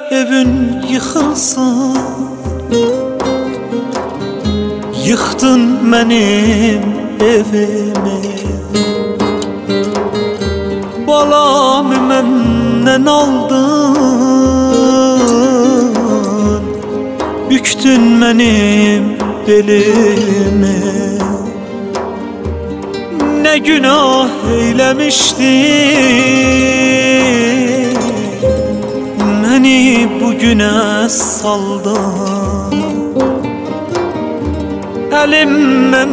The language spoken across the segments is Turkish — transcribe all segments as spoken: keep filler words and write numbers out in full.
evin yıkılsın, yıktın benim evimi. Balamı menden aldın, büktün benim belimi. Ne günah eylemiştim, beni bugüne saldın. Elimden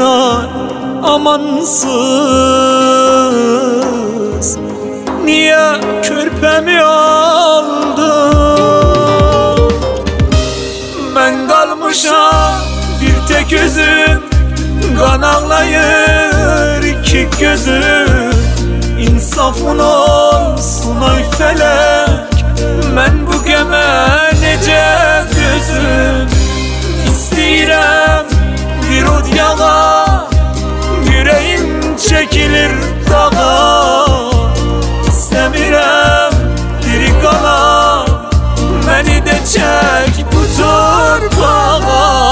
amansız, niye körpemi aldın? Ben kalmışam bir tek özüm, kan ağlayır iki gözüm. İnsafın olsun ay felek, ben bu geme nece gözüm. İsteyirəm bir od yağa, yüreğim çekilir dağa. İstəmirəm diri qala, beni de çek bu torpağa.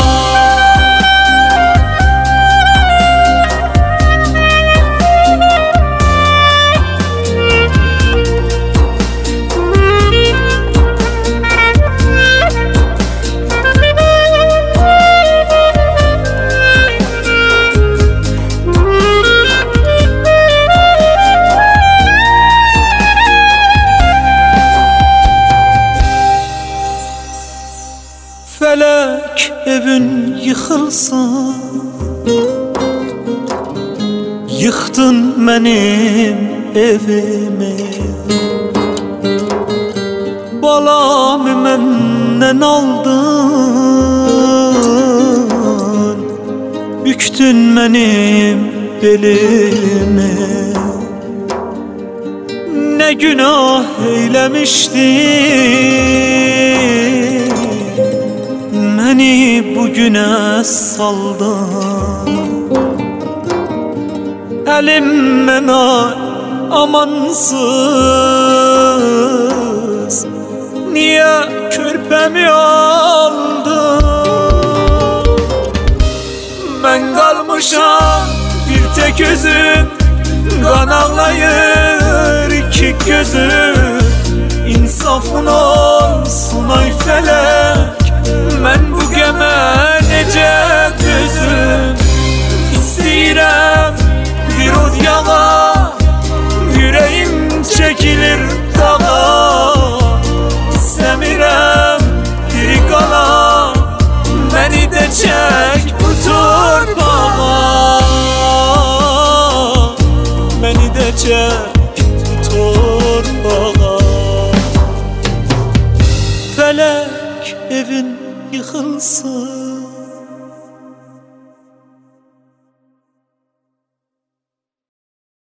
Felek evin yıkılsın, yıktın benim evimi. Balamı menden aldın, büktün benim belimi. Ne günah eylemiştim, beni bugüne saldın. Elimden amansız, niye körpemi aldın? Ben kalmışam bir tek özüm, kan ağlayır iki gözüm. İnsafın olsun ay felek, ben bu geme nece gözüm. İsteyirəm bir od yağa, yüreğim çekilir dağa. İstəmirəm diri qala, beni de çek bu torpağa. Beni de çek bu torpağa. Felek evin yıkılsın,